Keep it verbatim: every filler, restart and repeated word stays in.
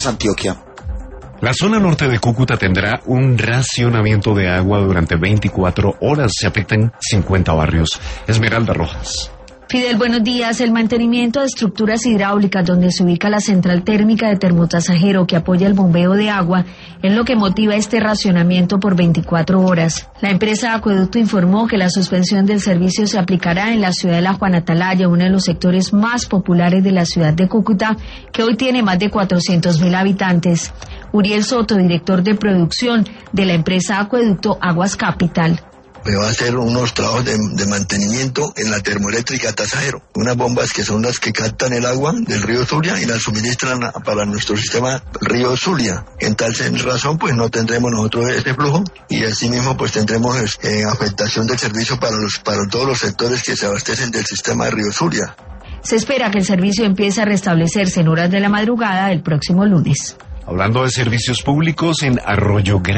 Antioquia. La zona norte de Cúcuta tendrá un racionamiento de agua durante veinticuatro horas. Se afectan cincuenta barrios. Esmeralda Rojas. Fidel, buenos días. El mantenimiento de estructuras hidráulicas donde se ubica la central térmica de Termotasajero que apoya el bombeo de agua es lo que motiva este racionamiento por veinticuatro horas. La empresa de Acueducto informó que la suspensión del servicio se aplicará en la ciudad de La Juana Atalaya, uno de los sectores más populares de la ciudad de Cúcuta, que hoy tiene más de cuatrocientos mil habitantes. Uriel Soto, director de producción de la empresa Acueducto Aguas Capital. Me va a hacer unos trabajos de, de mantenimiento en la termoeléctrica Tasajero. Unas bombas que son las que captan el agua del río Zulia y la suministran a, para nuestro sistema río Zulia. En tal razón, pues no tendremos nosotros este flujo y asimismo pues tendremos eh, afectación del servicio para, los, para todos los sectores que se abastecen del sistema río Zulia. Se espera que el servicio empiece a restablecerse en horas de la madrugada del próximo lunes. Hablando de servicios públicos, en Arroyo Grande.